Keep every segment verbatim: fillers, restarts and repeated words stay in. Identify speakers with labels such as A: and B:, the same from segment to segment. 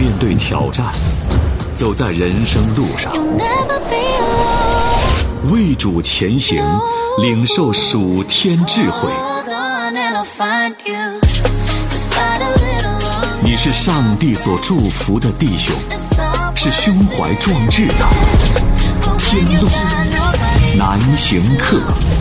A: 面对挑战，走在人生路上，为主前行，领受属天智慧。你是上帝所祝福的弟兄，是胸怀壮志的天路难行客。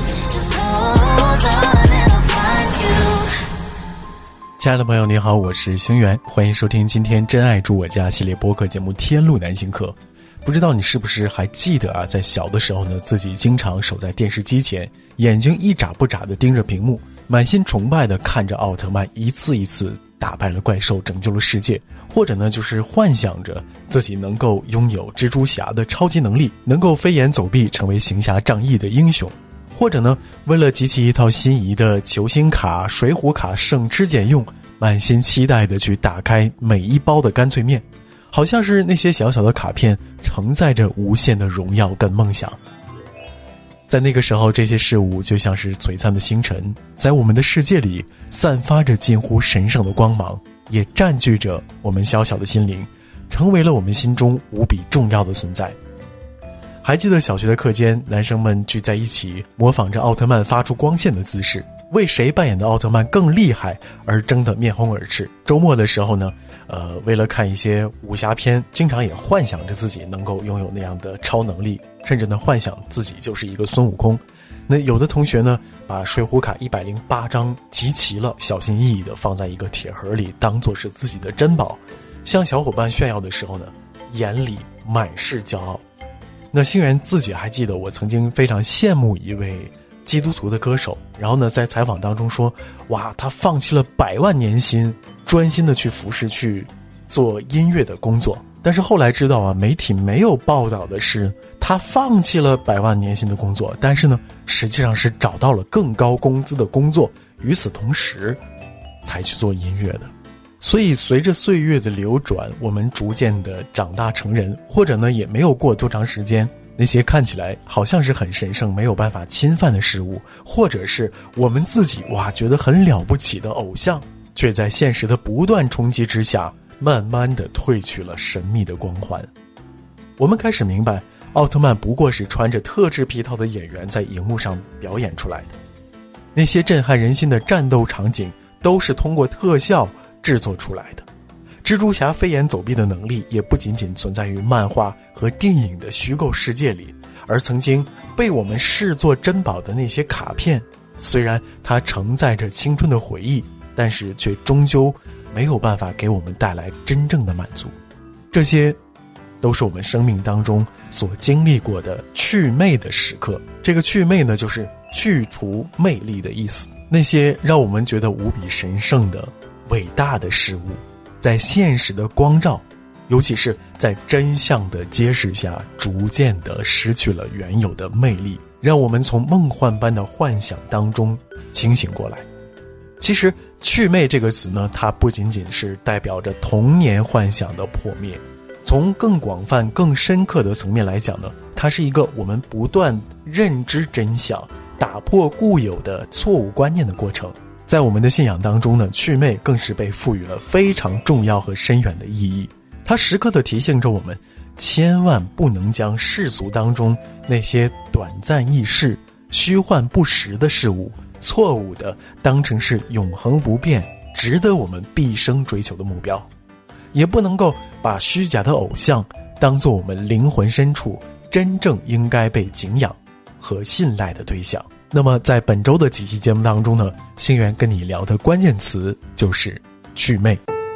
B: 亲爱的朋友你好，我是星源，欢迎收听今天真爱住我家系列播客节目天路难行客。不知道你是不是还记得啊，在小的时候呢，自己经常守在电视机前，眼睛一眨不眨地盯着屏幕，满心崇拜地看着奥特曼一次一次打败了怪兽，拯救了世界，或者呢就是幻想着自己能够拥有蜘蛛侠的超级能力，能够飞檐走壁，成为行侠仗义的英雄，或者呢为了集齐一套心仪的球星卡、水浒卡省吃俭用，满心期待地去打开每一包的干脆面，好像是那些小小的卡片承载着无限的荣耀跟梦想。在那个时候，这些事物就像是璀璨的星辰，在我们的世界里散发着近乎神圣的光芒，也占据着我们小小的心灵，成为了我们心中无比重要的存在。还记得小学的课间，男生们聚在一起，模仿着奥特曼发出光线的姿势，为谁扮演的奥特曼更厉害而争得面红耳赤。周末的时候呢，呃，为了看一些武侠片，经常也幻想着自己能够拥有那样的超能力，甚至呢幻想自己就是一个孙悟空。那有的同学呢，把水浒卡一百零八张集齐了，小心翼翼地放在一个铁盒里，当作是自己的珍宝，向小伙伴炫耀的时候呢，眼里满是骄傲。那星源自己还记得，我曾经非常羡慕一位基督徒的歌手，然后呢在采访当中说，哇，他放弃了百万年薪，专心的去服侍，去做音乐的工作。但是后来知道啊，媒体没有报道的是他放弃了百万年薪的工作，但是呢实际上是找到了更高工资的工作，与此同时才去做音乐的。所以随着岁月的流转，我们逐渐的长大成人，或者呢也没有过多长时间，那些看起来好像是很神圣没有办法侵犯的事物，或者是我们自己哇觉得很了不起的偶像，却在现实的不断冲击之下慢慢的褪去了神秘的光环。我们开始明白，奥特曼不过是穿着特制皮套的演员在荧幕上表演出来的，那些震撼人心的战斗场景都是通过特效制作出来的。蜘蛛侠飞檐走壁的能力也不仅仅存在于漫画和电影的虚构世界里，而曾经被我们视作珍宝的那些卡片，虽然它承载着青春的回忆，但是却终究没有办法给我们带来真正的满足。这些都是我们生命当中所经历过的祛魅的时刻。这个祛魅呢，就是去除魅力的意思。那些让我们觉得无比神圣的伟大的事物，在现实的光照，尤其是在真相的揭示下，逐渐地失去了原有的魅力，让我们从梦幻般的幻想当中清醒过来。其实祛魅这个词呢，它不仅仅是代表着童年幻想的破灭，从更广泛更深刻的层面来讲呢，它是一个我们不断认知真相，打破固有的错误观念的过程。在我们的信仰当中呢，祛魅更是被赋予了非常重要和深远的意义。它时刻地提醒着我们，千万不能将世俗当中那些短暂易逝、虚幻不实的事物错误地当成是永恒不变、值得我们毕生追求的目标，也不能够把虚假的偶像当作我们灵魂深处真正应该被敬仰和信赖的对象。那么在本周的几期节目当中呢，星源跟你聊的关键词就是祛魅。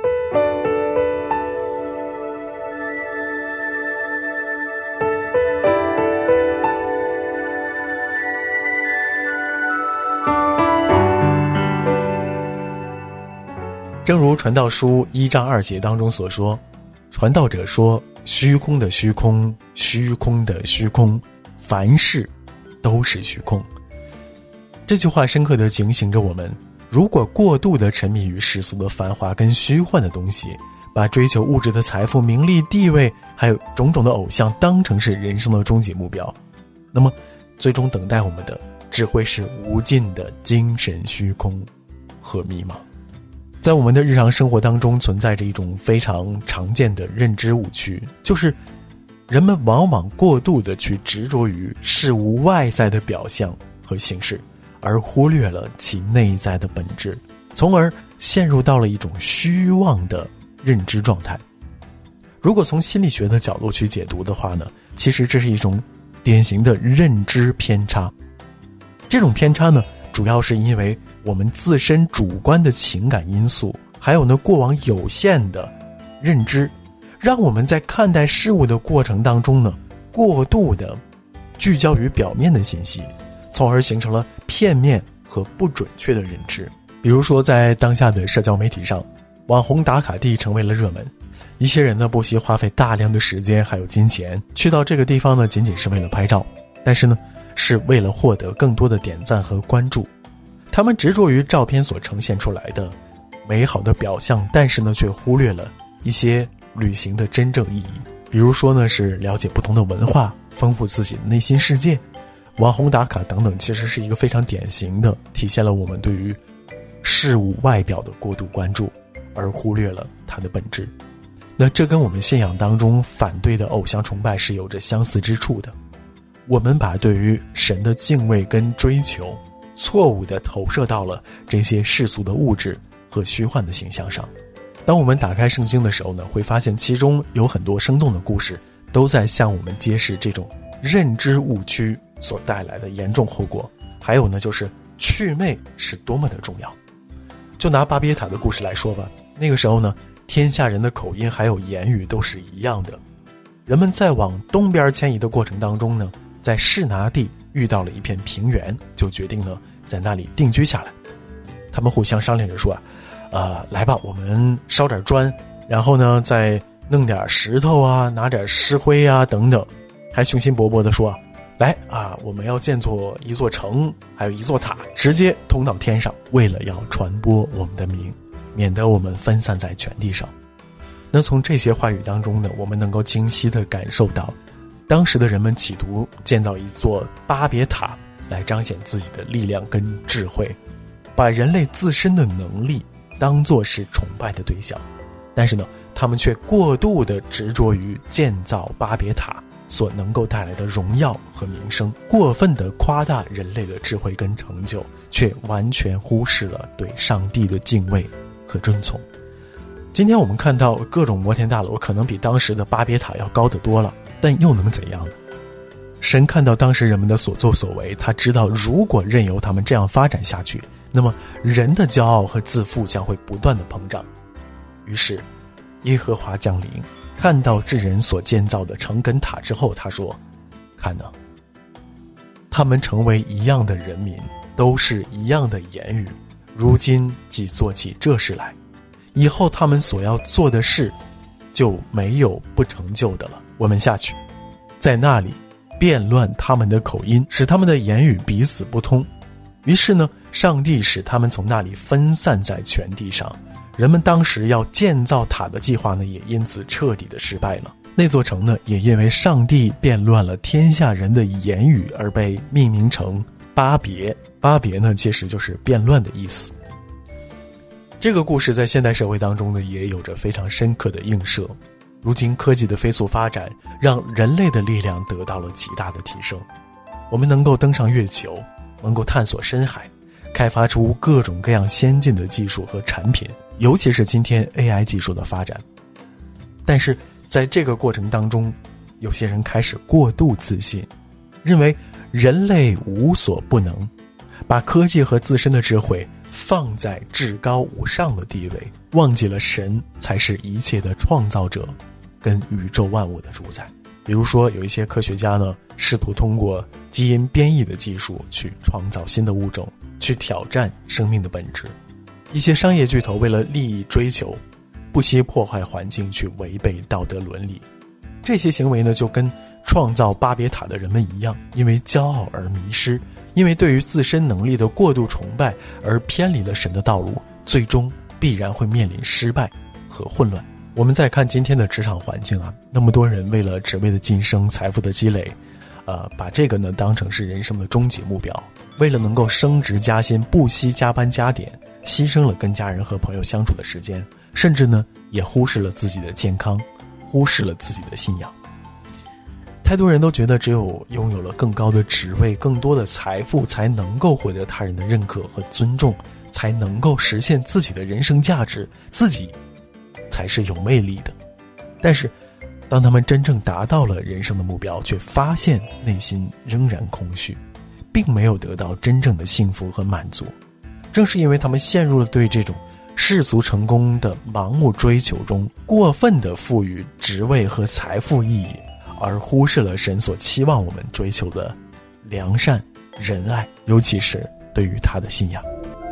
B: 正如传道书一章二节当中所说，传道者说，虚空的虚空，虚空的虚空，凡事都是虚空。这句话深刻地警醒着我们，如果过度地沉迷于世俗的繁华跟虚幻的东西，把追求物质的财富、名利、地位还有种种的偶像当成是人生的终极目标，那么最终等待我们的只会是无尽的精神虚空和迷茫。 在我们的日常生活当中存在着一种非常常见的认知误区，就是人们往往过度的去执着于事物外在的表象和形式，而忽略了其内在的本质，从而陷入到了一种虚妄的认知状态。如果从心理学的角度去解读的话呢，其实这是一种典型的认知偏差。这种偏差呢，主要是因为我们自身主观的情感因素，还有呢过往有限的认知，让我们在看待事物的过程当中呢，过度的聚焦于表面的信息，从而形成了片面和不准确的认知。比如说在当下的社交媒体上，网红打卡地成为了热门，一些人呢不惜花费大量的时间还有金钱，去到这个地方呢仅仅是为了拍照，但是呢是为了获得更多的点赞和关注。他们执着于照片所呈现出来的美好的表象，但是呢却忽略了一些旅行的真正意义。比如说呢是了解不同的文化，丰富自己的内心世界。网红打卡等等其实是一个非常典型的体现了我们对于事物外表的过度关注，而忽略了它的本质。那这跟我们信仰当中反对的偶像崇拜是有着相似之处的。我们把对于神的敬畏跟追求错误地投射到了这些世俗的物质和虚幻的形象上。当我们打开圣经的时候呢，会发现其中有很多生动的故事都在向我们揭示这种认知误区所带来的严重后果，还有呢就是祛魅是多么的重要。就拿巴别塔的故事来说吧，那个时候呢，天下人的口音还有言语都是一样的。人们在往东边迁移的过程当中呢，在示拿地遇到了一片平原，就决定呢在那里定居下来。他们互相商量着说啊，呃，来吧，我们烧点砖，然后呢再弄点石头啊，拿点石灰啊等等，还雄心勃勃地说，来啊，我们要建作一座城，还有一座塔，直接通到天上，为了要传播我们的名，免得我们分散在全地上。那从这些话语当中呢，我们能够清晰地感受到当时的人们企图建造一座巴别塔来彰显自己的力量跟智慧，把人类自身的能力当作是崇拜的对象。但是呢，他们却过度地执着于建造巴别塔所能够带来的荣耀和名声，过分地夸大人类的智慧跟成就，却完全忽视了对上帝的敬畏和遵从。今天我们看到各种摩天大楼可能比当时的巴别塔要高得多了，但又能怎样呢？神看到当时人们的所作所为，他知道如果任由他们这样发展下去，那么人的骄傲和自负将会不断的膨胀。于是耶和华降临，看到智人所建造的城跟塔之后，他说，看哪，他们成为一样的人民，都是一样的言语，如今即做起这事来，以后他们所要做的事就没有不成就的了。我们下去，在那里变乱他们的口音，使他们的言语彼此不通。于是呢，上帝使他们从那里分散在全地上。人们当时要建造塔的计划呢，也因此彻底的失败了。那座城呢，也因为上帝变乱了天下人的言语而被命名成巴别。巴别呢，其实就是变乱的意思。这个故事在现代社会当中呢，也有着非常深刻的映射。如今科技的飞速发展，让人类的力量得到了极大的提升。我们能够登上月球，能够探索深海，开发出各种各样先进的技术和产品，尤其是今天 A I 技术的发展。但是在这个过程当中，有些人开始过度自信，认为人类无所不能，把科技和自身的智慧放在至高无上的地位，忘记了神才是一切的创造者跟宇宙万物的主宰。比如说有一些科学家呢，试图通过基因编译的技术去创造新的物种，去挑战生命的本质。一些商业巨头为了利益追求，不惜破坏环境，去违背道德伦理。这些行为呢，就跟创造巴别塔的人们一样，因为骄傲而迷失，因为对于自身能力的过度崇拜而偏离了神的道路，最终必然会面临失败和混乱。我们再看今天的职场环境啊，那么多人为了职位的晋升、财富的积累，呃，把这个呢当成是人生的终极目标，为了能够升职加薪，不惜加班加点， 牺牲了跟家人和朋友相处的时间，甚至呢也忽视了自己的健康，忽视了自己的信仰。太多人都觉得只有拥有了更高的职位，更多的财富，才能够获得他人的认可和尊重，才能够实现自己的人生价值，自己才是有魅力的。但是当他们真正达到了人生的目标，却发现内心仍然空虚，并没有得到真正的幸福和满足。正是因为他们陷入了对这种世俗成功的盲目追求中，过分地赋予职位和财富意义，而忽视了神所期望我们追求的良善、仁爱，尤其是对于他的信仰。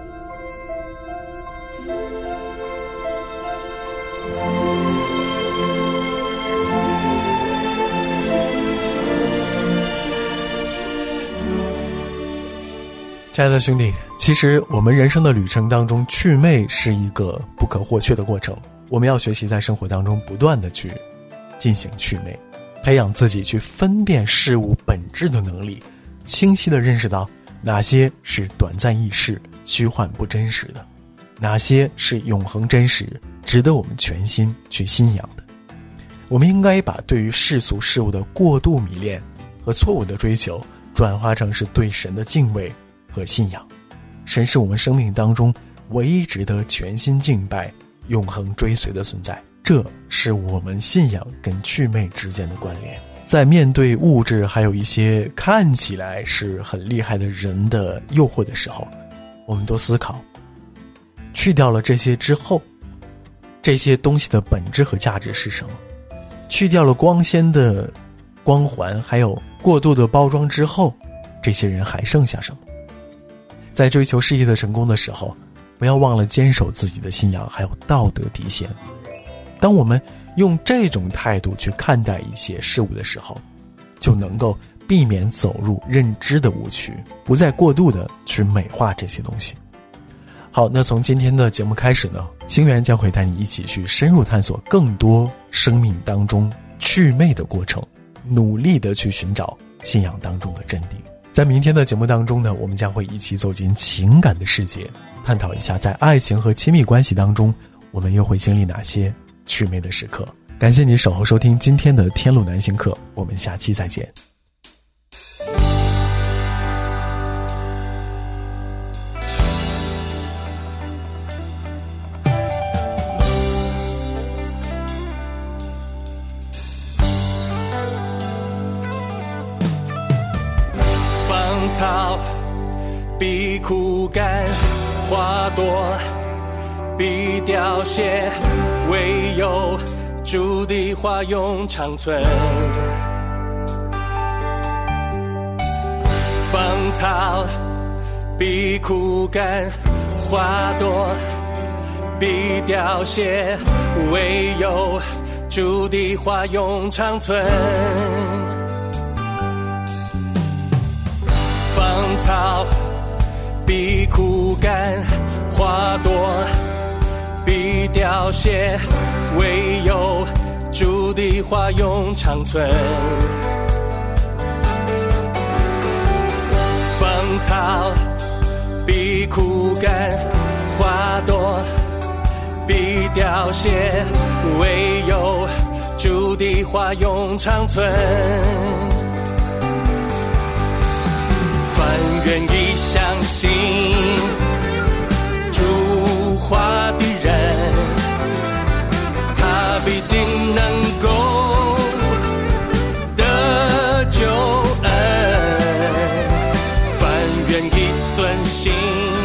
B: 亲爱的兄弟，其实我们人生的旅程当中，祛魅是一个不可或缺的过程。我们要学习在生活当中不断的去进行祛魅，培养自己去分辨事物本质的能力，清晰地认识到哪些是短暂易逝、虚幻不真实的，哪些是永恒真实、值得我们全心去信仰的。我们应该把对于世俗事物的过度迷恋和错误的追求，转化成是对神的敬畏和信仰。神是我们生命当中唯一值得全心敬拜、永恒追随的存在，这是我们信仰跟祛魅之间的关联。在面对物质还有一些看起来是很厉害的人的诱惑的时候，我们多思考，去掉了这些之后，这些东西的本质和价值是什么？去掉了光鲜的光环还有过度的包装之后，这些人还剩下什么？在追求事业的成功的时候，不要忘了坚守自己的信仰还有道德底线。当我们用这种态度去看待一些事物的时候，就能够避免走入认知的误区，不再过度的去美化这些东西。好，那从今天的节目开始呢，星源将会带你一起去深入探索更多生命当中祛魅的过程，努力的去寻找信仰当中的真谛。在明天的节目当中呢，我们将会一起走进情感的世界，探讨一下在爱情和亲密关系当中，我们又会经历哪些祛魅的时刻。感谢你守候收听今天的天路南行课，我们下期再见。
C: 草必枯干，花朵必凋谢，唯有主的话永长存。芳草必枯干，花朵必凋谢，唯有主的话永长存。草必枯干，花朵必凋谢，唯有主的话永长存。芳草必枯干，花朵必凋谢，唯有主的话永长存。愿意相信主话的人，他必定能够得救恩。凡愿意遵行